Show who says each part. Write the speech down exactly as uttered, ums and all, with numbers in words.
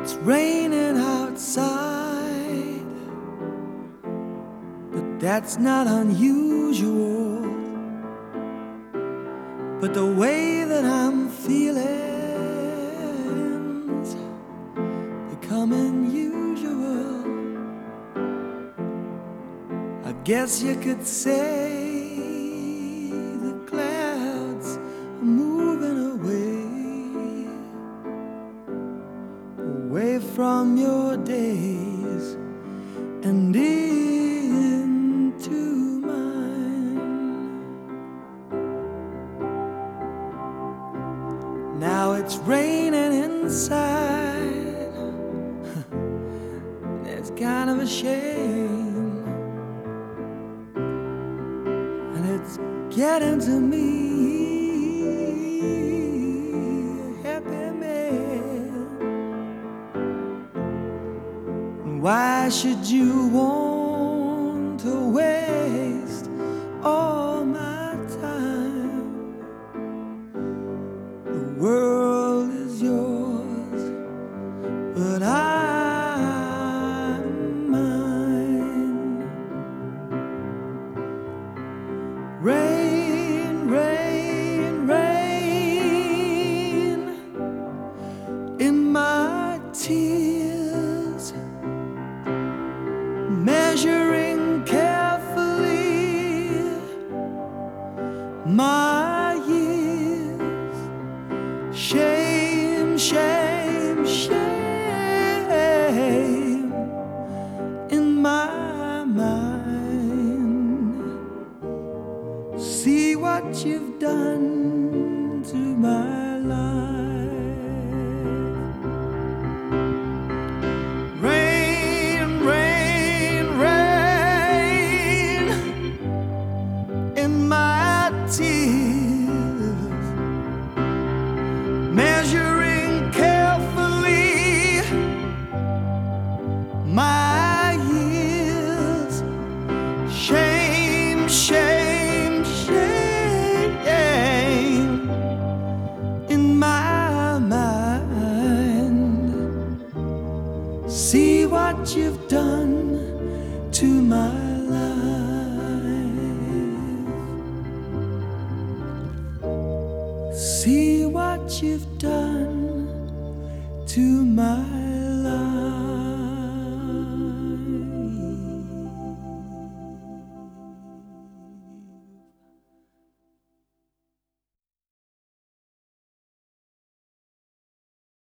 Speaker 1: It's raining outside, but that's not unusual. But the way that I'm feeling's become unusual. I guess you could say the clouds are moving away, away from your days and into mine. Now it's raining inside. It's kind of a shame, and it's getting to me, a happy man. Why should you want to waste all my time? The world is yours, but I'm mine. Rain, rain, rain in my tears, measuring carefully my years. Shame, shame, shame in my mind. See what you've done to my life. Rain, rain, rain in my tears, measuring carefully my years. Shame, shame, shame in my mind. See what you've done to my life. See what you've done to my